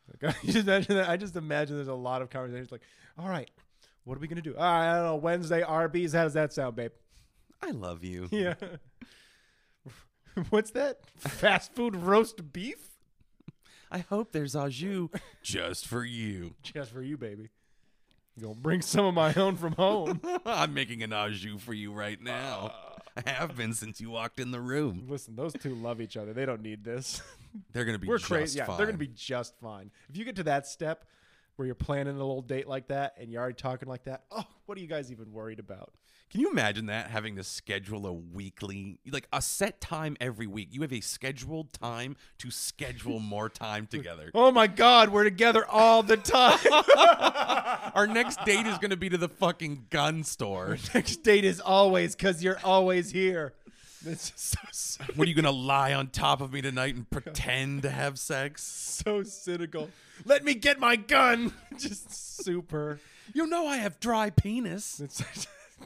Like, you just imagine that. I just imagine there's a lot of conversations like, all right, what are we going to do? All right, I don't know. Wednesday, Arby's. How does that sound, babe? I love you. Yeah. What's that? Fast food roast beef? I hope there's au jus just for you. Just for you, baby. You gonna bring some of my own from home. I'm making an au jus for you right now. I have been since you walked in the room. Listen, those two love each other. They don't need this. They're gonna be We're just crazy. Yeah, fine. they're gonna be just fine. If you get to that step where you're planning a little date like that and you're already talking like that, oh, what are you guys even worried about? Can you imagine that, having to schedule a weekly, like a set time every week? You have a scheduled time to schedule more time together. Oh my God, we're together all the time. Our next date is going to be to the fucking gun store. Next date is always because you're always here. It's so, so, What, are you going to lie on top of me tonight and pretend to have sex? so cynical. Let me get my gun. Just super. You know I have dry penis. It's such,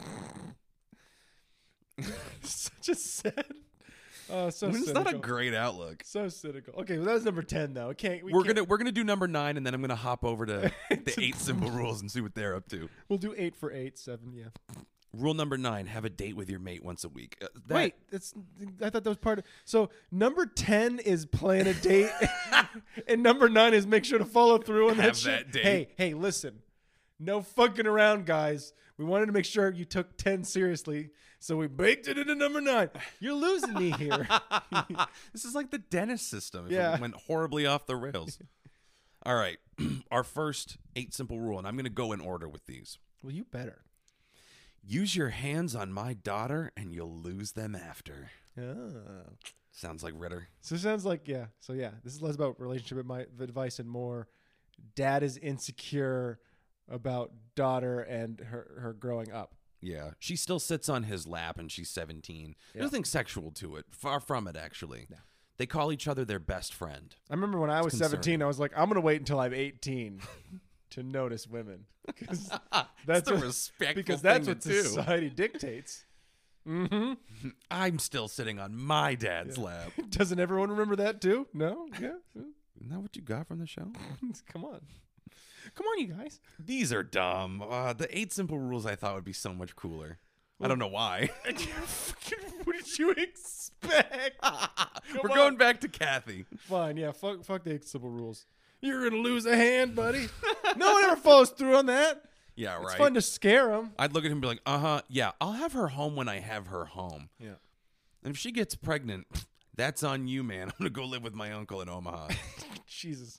such a sad. Oh, so It's cynical. not a great outlook. So cynical. Okay, well, that was number ten, though. Can't we We're can't, gonna we're gonna do number nine, and then I'm gonna hop over to the eight simple rules and see what they're up to. We'll do eight for eight, seven. Yeah. Rule number nine: have a date with your mate once a week. Uh, that, Wait, it's. I thought that was part of. So number ten is plan a date, and number nine is make sure to follow through on that Have shit. that date. Hey, hey, listen, no fucking around, guys. We wanted to make sure you took ten seriously, so we baked it into number nine. You're losing me here. This is like the dentist system. If Yeah. it went horribly off the rails. All right, our first eight simple rule, and I'm gonna go in order with these. Well, you better. Use your hands on my daughter, and you'll lose them after. Oh. Sounds like Ritter. So it sounds like yeah. So yeah, this is less about relationship admi- advice and more. Dad is insecure about daughter and her her growing up. Yeah, she still sits on his lap, and she's seventeen. Yeah. Nothing sexual to it. Far from it, actually. No. They call each other their best friend. I remember when I was concerning. seventeen, I was like, I'm gonna wait until I'm eighteen to notice women. That's That's the what- respectful because thing that's to what do. society dictates. Mm-hmm. I'm still sitting on my dad's Yeah. lap. Doesn't everyone remember that too? No? Yeah. Isn't that what you got from the show? Come on. Come on, you guys. These are dumb. Uh, the eight simple rules I thought would be so much cooler. I don't know why. What did you expect? We're on. going back to Kathy. Fine, yeah. Fuck, fuck the eight simple rules. You're gonna lose a hand, buddy. No one ever follows through on that. Yeah, It's right. fun to scare them. I'd look at him and be like, uh huh, yeah, I'll have her home when I have her home. Yeah. And if she gets pregnant, that's on you, man. I'm going to go live with my uncle in Omaha. Jesus.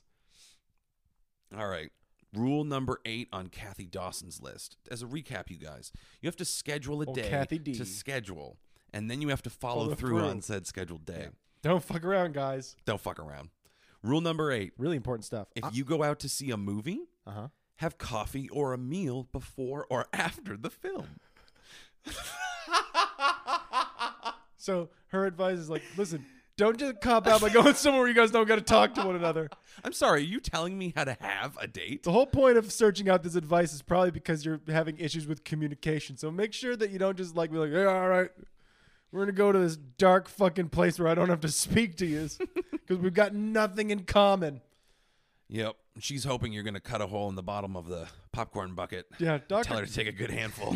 All right. Rule number eight on Kathy Dawson's list. As a recap, you guys, you have to schedule a Oh, day Kathy D. to schedule, and then you have to follow, Follow through, through. on said scheduled day. Don't fuck around, guys. Don't fuck around. Rule number eight. Really important stuff. If you go out to see a movie, Uh huh. have coffee or a meal before or after the film. So her advice is like, listen, don't just cop out by going somewhere where you guys don't got to talk to one another. I'm sorry, are you telling me how to have a date? The whole point of searching out this advice is probably because you're having issues with communication. So make sure that you don't just like be like, yeah, all right, we're gonna go to this dark fucking place where I don't have to speak to you because we've got nothing in common. Yep. She's hoping you're going to cut a hole in the bottom of the popcorn bucket. Yeah, Tell doctor. her to take a good handful.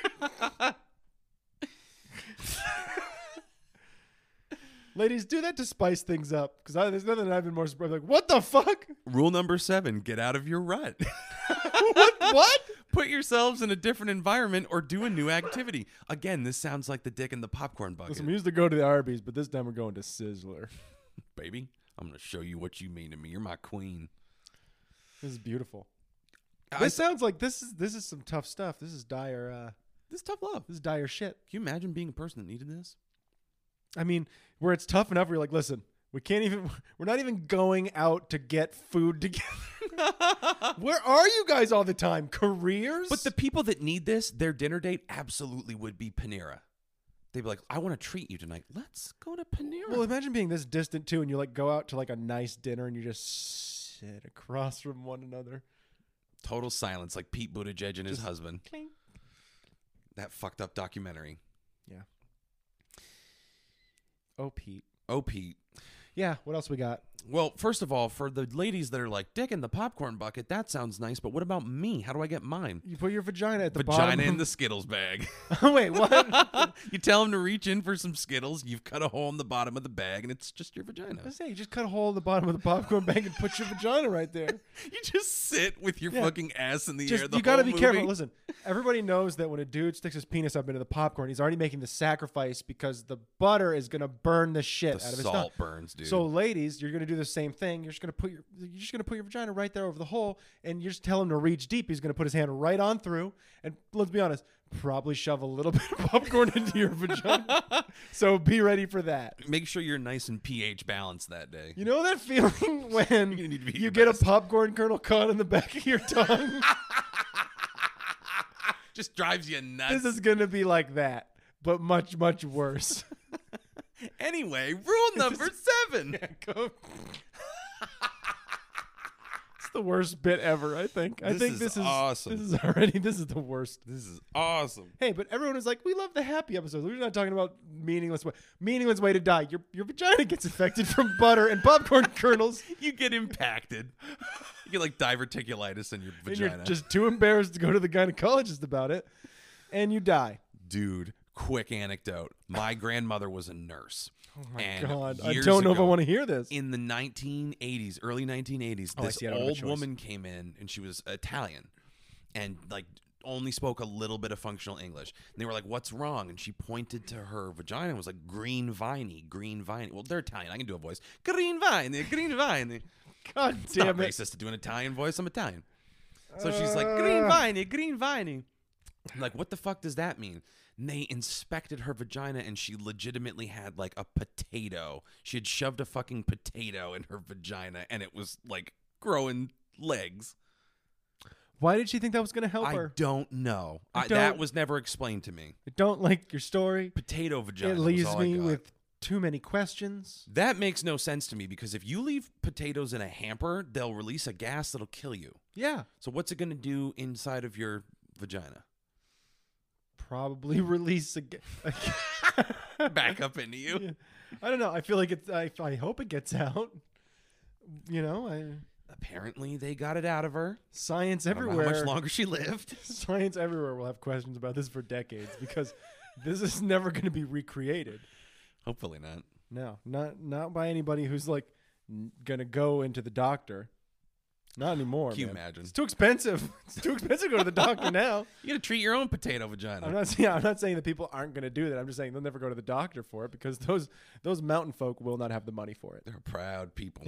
Ladies, do that to spice things up because there's nothing I've been more surprised. Like, what the fuck? Rule number seven, get out of your rut. what? What? Put yourselves in a different environment or do a new activity. Again, this sounds like the dick in the popcorn bucket. Listen, we used to go to the Arby's, but this time we're going to Sizzler. Baby, I'm going to show you what you mean to me. You're my queen. This is beautiful. I- This sounds like this is this is some tough stuff. This is dire. Uh, This is tough love. this is dire shit. Can you imagine being a person that needed this? I mean, where it's tough enough, where you're like, listen, we can't even. We're not even going out to get food together. Where are you guys all the time? Careers? But the people that need this, their dinner date absolutely would be Panera. They'd be like, I want to treat you tonight. Let's go to Panera. well, imagine being this distant too, and you like go out to like a nice dinner, and you just sit across from one another. Total silence, like Pete Buttigieg and his Just husband. Cling. That fucked up documentary. Oh, Pete. Oh, Pete. Yeah. What else we got? Well, first of all, for the ladies that are like, dick in the popcorn bucket, that sounds nice, but what about me? How do I get mine? You put your vagina at the Vagina bottom. in the Skittles bag. Wait, what? You tell them to reach in for some Skittles. You've cut a hole in the bottom of the bag, and it's just your vagina. I say you just cut a hole in the bottom of the popcorn bag and put your vagina right there. You just sit with your Yeah. fucking ass in the Just air. The you got to whole be careful. movie. Listen, everybody knows that when a dude sticks his penis up into the popcorn, he's already making the sacrifice because the butter is gonna burn the shit The out of his salt stomach. burns, dude. So, ladies, you're gonna do the same thing. You're just gonna put your you're just gonna put your vagina right there over the hole, and you just tell him to reach deep. He's gonna put his hand right on through, and let's be honest, probably shove a little bit of popcorn into your vagina. So be ready for that. Make sure you're nice and pH balanced that day. You know that feeling when You're gonna need to be you your get best. a popcorn kernel caught in the back of your tongue? Just drives you nuts. This is gonna be like that, but much much worse. Anyway, rule number seven. Go. It's the worst bit ever. I think. I This think is this is awesome. This is already. This is the worst. This is awesome. Hey, but everyone was like, "We love the happy episodes. We're not talking about meaningless way. Meaningless way to die. Your your vagina gets infected from butter and popcorn kernels, You get impacted. You get like diverticulitis in your and vagina. you're just too embarrassed to go to the gynecologist about it, and you die." Dude, quick anecdote. My grandmother was a nurse. Oh my And god! I years don't know if I ago, want to hear this. In the nineteen eighties, early nineteen eighties, Oh, I this see, I don't have a old choice. woman came in and she was Italian and like only spoke a little bit of functional English. And they were like, "What's wrong?" And she pointed to her vagina and was like, "Green viney, green viney." Well, they're Italian. I can do a voice. Green viney, green viney. God It's not damn it! racist to do an Italian voice. I'm Italian. So she's like, "Green viney, green viney." I'm like, what the fuck does that mean? And they inspected her vagina and she legitimately had like a potato. She had shoved a fucking potato in her vagina and it was like growing legs. Why did she think that was going to help I her? don't know. I I, that don't- was never explained to me. I don't like your story. Potato vagina. It was leaves all I me got. with too many questions. That makes no sense to me because if you leave potatoes in a hamper, they'll release a gas that'll kill you. Yeah. So what's it going to do inside of your vagina? Probably release a. Ga- Back up into you. Yeah. I don't know. I feel like it's. I, I hope it gets out. You know, I, Apparently, they got it out of her. science I don't know everywhere. how much longer she lived. Science everywhere will have questions about this for decades because this is never going to be recreated. Hopefully not. No, not not by anybody who's like n- gonna go into the doctor. Not anymore. Can you man. imagine? It's too expensive. It's too expensive to go to the doctor now. You got to treat your own potato vagina. I'm not saying I'm not saying that people aren't going to do that. I'm just saying they'll never go to the doctor for it because those those mountain folk will not have the money for it. They're proud people.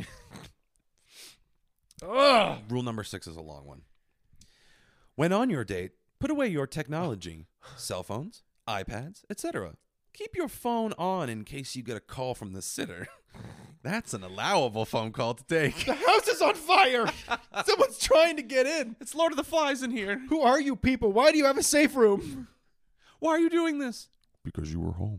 Ugh. Rule number six is a long one. When on your date, put away your technology, cell phones, iPads, et cetera. Keep your phone on in case you get a call from the sitter. That's an allowable phone call to take. The house is on fire. Someone's trying to get in. It's Lord of the Flies in here. Who are you people? Why do you have a safe room? Why are you doing this? Because you were home.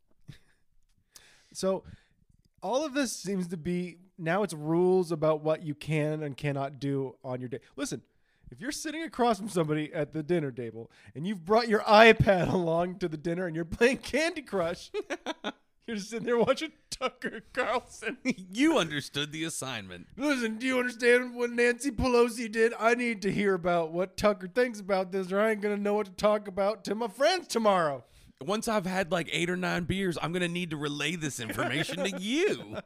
So all of this seems to be now it's rules about what you can and cannot do on your date. Listen, if you're sitting across from somebody at the dinner table and you've brought your iPad along to the dinner and you're playing Candy Crush, you're just sitting there watching Tucker Carlson. You understood the assignment. Listen, do you understand what Nancy Pelosi did? I need to hear about what Tucker thinks about this, or I ain't going to know what to talk about to my friends tomorrow. Once I've had like eight or nine beers, I'm going to need to relay this information to you.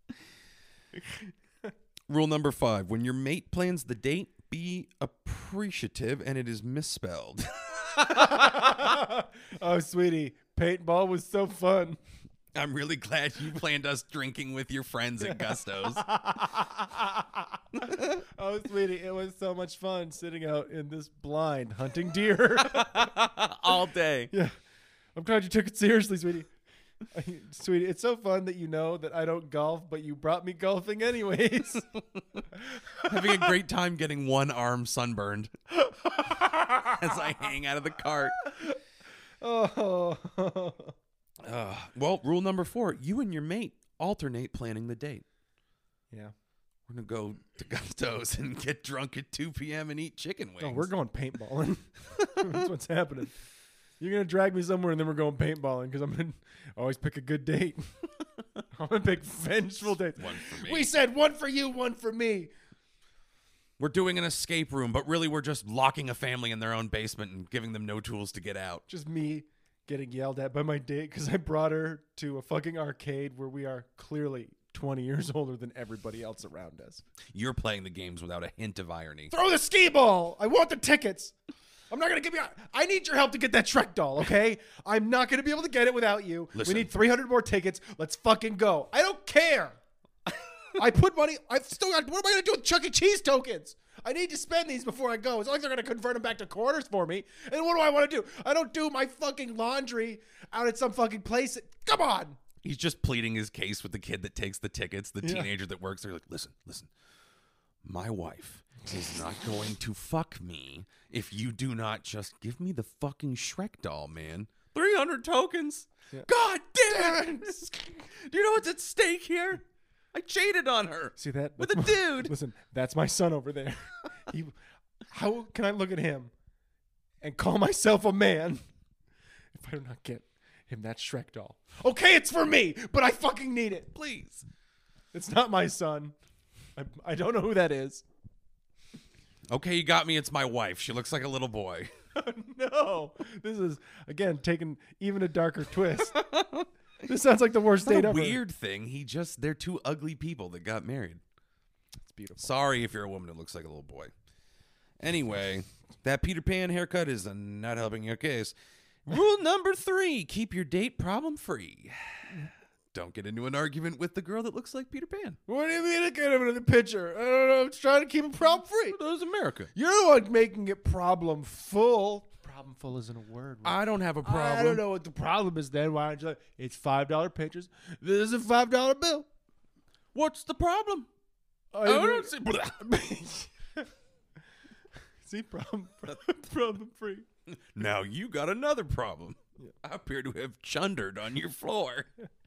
Rule number five. When your mate plans the date, be appreciative and it is misspelled. Oh, sweetie, paintball was so fun. I'm really glad you planned us drinking with your friends at Gusto's. Oh, sweetie, it was so much fun sitting out in this blind hunting deer. All day. Yeah. I'm glad you took it seriously, sweetie. Sweetie, it's so fun that you know that I don't golf, but you brought me golfing anyways. Having a great time getting one arm sunburned as I hang out of the cart. Oh. Uh, well, rule number four. You and your mate alternate planning the date. Yeah. We're going to go to Gusto's and get drunk at two p.m. and eat chicken wings. Oh, we're going paintballing. That's what's happening. You're gonna drag me somewhere, and then we're going paintballing because I'm gonna always pick a good date. I'm gonna pick vengeful dates. One for me. We said one for you, one for me. We're doing an escape room, but really we're just locking a family in their own basement and giving them no tools to get out. Just me getting yelled at by my date because I brought her to a fucking arcade where we are clearly twenty years older than everybody else around us. You're playing the games without a hint of irony. Throw the skee ball. I want the tickets. I'm not going to give you... I need your help to get that Shrek doll, okay? I'm not going to be able to get it without you. Listen. We need three hundred more tickets. Let's fucking go. I don't care. I put money... I've still got... What am I going to do with Chuck E. Cheese tokens? I need to spend these before I go. It's not like they're going to convert them back to quarters for me. And what do I want to do? I don't do my fucking laundry out at some fucking place. Come on. He's just pleading his case with the kid that takes the tickets, the Yeah. teenager that works there. Like, listen, listen. My wife is not going to fuck me if you do not just give me the fucking Shrek doll, man. three hundred tokens? Yeah. God damn it! Do you know what's at stake here? I cheated on her. See that? With a That's my- dude. Listen, that's my son over there. He, how can I look at him and call myself a man if I do not get him that Shrek doll? Okay, it's for me, but I fucking need it. Please. It's not my son. I, I don't know who that is. Okay, you got me. It's my wife. She looks like a little boy. No, this is again taking even a darker twist. This sounds like the worst It's not date a ever. weird thing. He just, they're two ugly people that got married. It's beautiful. Sorry if you're a woman that looks like a little boy. Anyway, that Peter Pan haircut is uh, not helping your case. Rule number three, keep your date problem free. Don't get into an argument with the girl that looks like Peter Pan. What do you mean I get him in the picture? I don't know. I'm trying to keep it problem free. That was America. You're the one making it problem full. Problem full isn't a word. right? I don't have a problem. I don't know what the problem is then. Why don't you like, it's five dollar pictures. This is a five dollar bill. What's the problem? I I don't see. See, problem, problem free. Now you got another problem. I appear to have chundered on your floor.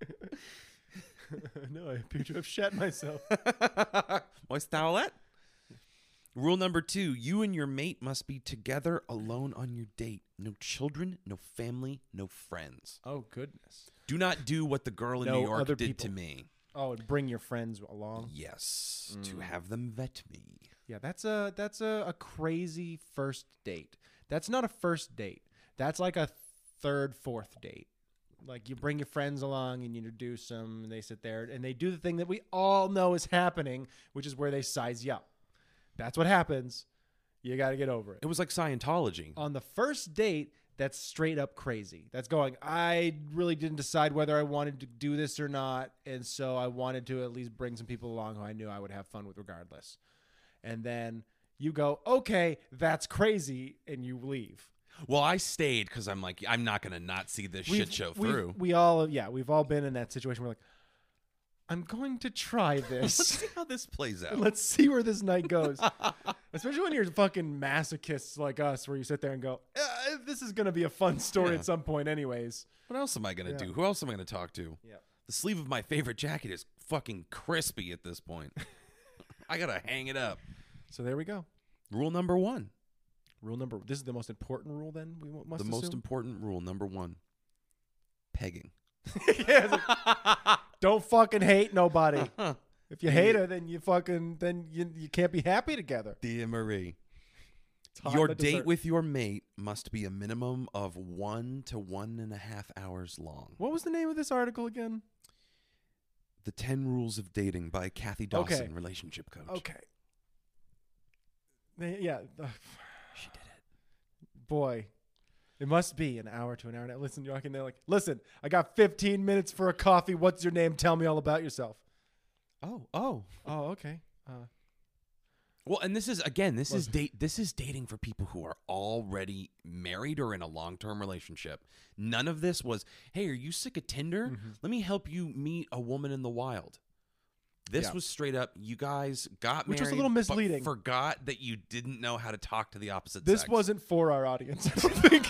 No, I appear to have shat myself. What's that? Rule number two, you and your mate must be together alone on your date. No children, no family, no friends. Oh, goodness. Do not do what the girl in No New York other did to people. me. Oh, and bring your friends along. Yes, to have them vet me. Yeah, that's a that's a, a crazy first date. That's not a first date. That's like a third, fourth date. Like you bring your friends along and you introduce them, and they sit there and they do the thing that we all know is happening, which is where they size you up. That's what happens. You got to get over it. It was like Scientology. On the first date, that's straight up crazy. That's going, I really didn't decide whether I wanted to do this or not, and so I wanted to at least bring some people along who I knew I would have fun with regardless. And then you go, okay, that's crazy, and you leave. Well, I stayed because I'm like, I'm not going to not see this We've- shit show we've- through. We all, yeah, we've all been in that situation. We're like, I'm going to try Let's this. see how this plays out. Let's see where this night goes. Especially when you're fucking masochists like us, where you sit there and go, eh, this is going to be a fun story Yeah. at some point anyways. What else am I going to Yeah. do? Who else am I going to talk to? Yeah. The sleeve of my favorite jacket is fucking crispy at this point. I got to hang it up. So there we go. Rule number one. Rule number, this is the most important rule then, we must The most assume? important rule, number one. Pegging. Yeah, it's like, don't fucking hate nobody. If you hate her, then you fucking, then you, you can't be happy together. Dear Marie. It's hot Your but date dessert. with your mate must be a minimum of one to one and a half hours long. What was the name of this article again? The ten Rules of Dating by Kathy Dawson, Okay. relationship coach. Okay. They- Yeah. ugh, She did it. boy, it must be an hour to an hour. And a- listen, you're walking there like, listen, I got fifteen minutes for a coffee. What's your name? Tell me all about yourself. Oh, oh. Oh, okay. Uh, Well, and this is again, this is Listen. date this is dating for people who are already married or in a long-term relationship. None of this was, "Hey, are you sick of Tinder? Mm-hmm. Let me help you meet a woman in the wild." This Yeah. was straight up, you guys got Which married, was a little but misleading. forgot that you didn't know how to talk to the opposite this sex. wasn't for our audience, I don't think.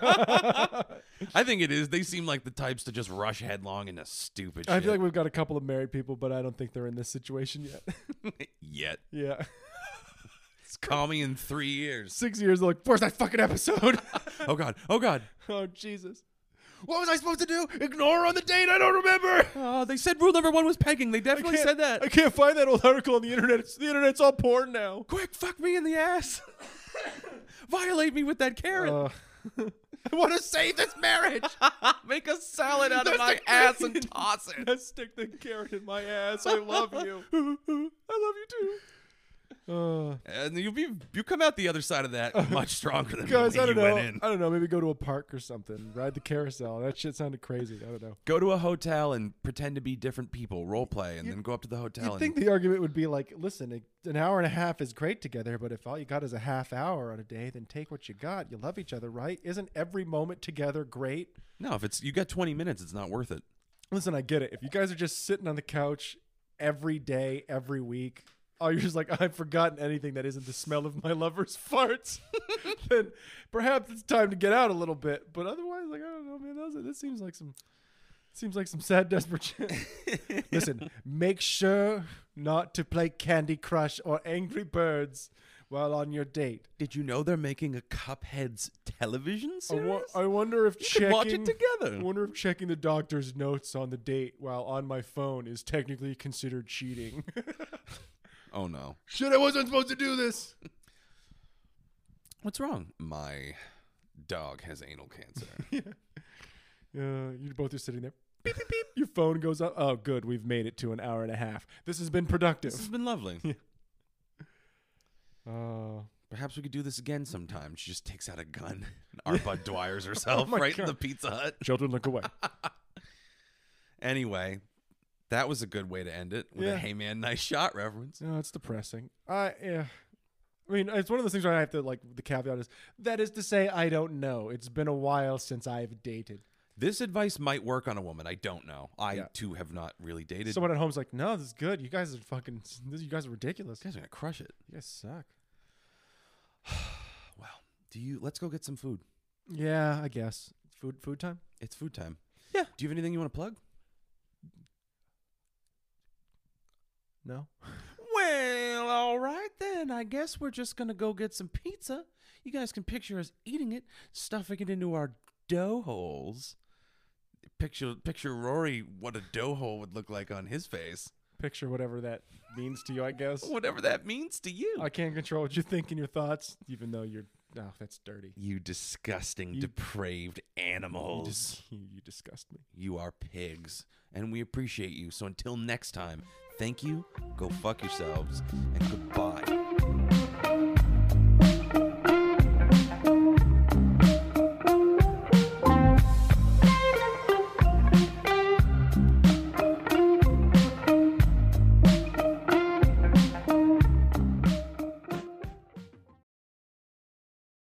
I think it is. They seem like the types to just rush headlong into stupid I shit. feel like we've got a couple of married people, but I don't think they're in this situation yet. Yet. Yeah. Call me in three years. Six years, like, where's that fucking episode? Oh God. Oh God. Oh, Jesus. What was I supposed to do? Ignore her on the date? I don't remember. Oh, they said rule number one was pegging. They definitely can't- said that. I can't find that old article on the internet. It's, the internet's all porn now. Quick, fuck me in the ass. Violate me with that carrot. Uh, I want to save this marriage. Make a salad out of That's my the ass great- and toss it. Let's stick the carrot in my ass. I love you. I love you too. Uh, And you be you come out the other side of that much stronger than guys, the way I don't you know. went in. I don't know. Maybe go to a park or something. Ride the carousel. That shit sounded crazy. I don't know. Go to a hotel and pretend to be different people, role play, and then go up to the hotel. You'd and think the argument would be like, listen, a- an hour and a half is great together, but if all you got is a half hour on a day, then take what you got. You love each other, right? Isn't every moment together great? no, if it's you got twenty minutes, it's not worth it. Listen, I get it. If you guys are just sitting on the couch every day, every week, oh, you're just like, I've forgotten anything that isn't the smell of my lover's farts, then perhaps it's time to get out a little bit. But otherwise, like, I don't know, man. That, was, that seems like some seems like some sad, desperate shit. Listen, make sure not to play Candy Crush or Angry Birds while on your date. Did you know they're making a Cuphead's television I, series? wa- I wonder if You checking could watch it together. I wonder if checking the doctor's notes on the date while on my phone is technically considered cheating. Oh no. Shit, I wasn't supposed to do this. What's wrong? My dog has anal cancer. Uh, you both are sitting there. Beep, beep, beep. Your phone goes up. Oh, good. We've made it to an hour and a half. This has been productive. This has been lovely. Uh, Perhaps we could do this again sometime. She just takes out a gun and Arbud Dwyer's herself my right in God. the Pizza Hut. children, look away. Anyway, that was a good way to end it with Yeah. a "Hey man, nice shot" reference. No, it's depressing. I yeah. I mean, it's one of those things where I have to like. The caveat is that is to say, I don't know. It's been a while since I've dated. This advice might work on a woman. I don't know. I Yeah. too have not really dated. Someone at home's like, "No, this is good. You guys are fucking. This, you guys are ridiculous. You guys are gonna crush it. You guys suck." Well, do you? Let's go get some food. Yeah, I guess. Food food time? It's food time. Yeah. Do you have anything you want to plug? No. Well, all right then. I guess we're just gonna go get some pizza. You guys can picture us eating it, stuffing it into our dough holes. Picture, picture Rory what a dough hole would look like on his face. Picture whatever that means to you, I guess. Whatever that means to you. I can't control what you think and your thoughts, even though you're. No, that's dirty. You disgusting, You- depraved You, animals. dis- you, you disgust me. You are pigs, and we appreciate you. So until next time, thank you, go fuck yourselves, and goodbye.